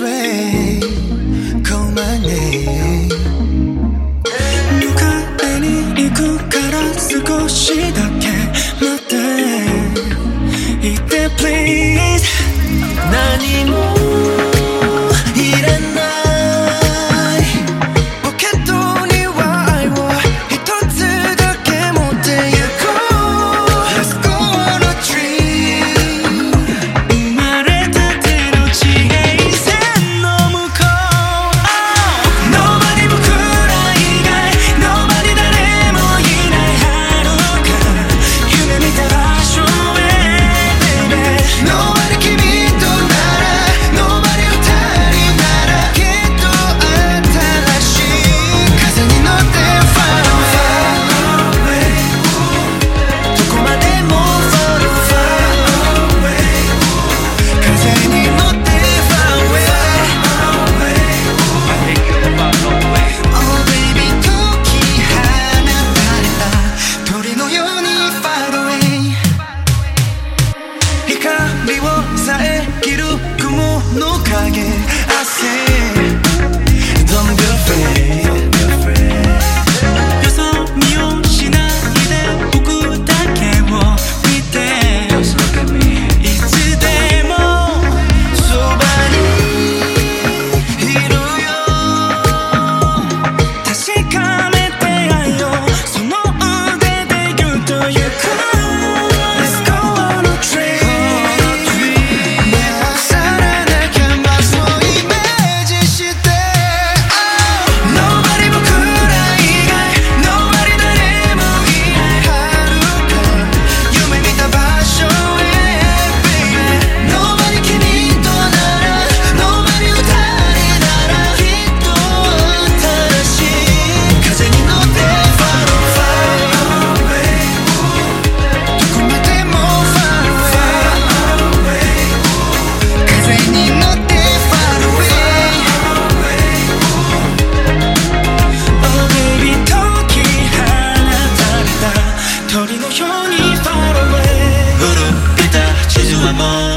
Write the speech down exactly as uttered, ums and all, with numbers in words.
stray. Call my name. 迎えに行くから少しだけ待っていて please。 何もいらないポケットには愛を一つだけ持ってゆこう。 Let's go on a trip。 生まれたての地平線の向こう、oh、 Nobody 僕ら以外 Nobody 誰もいない遥か夢見た場所へ Baby Nobody 君となら Nobody 二人ならきっと新しい風に乗って Far away どこまでも Far away 風に乗って Far away Oh baby 解き放たれた鳥のように Far away 光を遮る雲の影 I say Don't be afraid。 よそ見をしないで僕だけを見ていつでもそばにいるよ。確かめて愛をその腕でぎゅっとゆく。 Let's go on a trip。 目を去らなきゃまずをイメージして、oh、 Nobody 僕ら以外 Nobody 誰もいない遥か夢見た場所へ Baby Nobody 君となら Nobody 二人ならきっと新しい風に乗って Far away どこまでも Far away 風に乗って Far away Oh baby 解き放たれた鳥のように Far away。 古びた地図はもう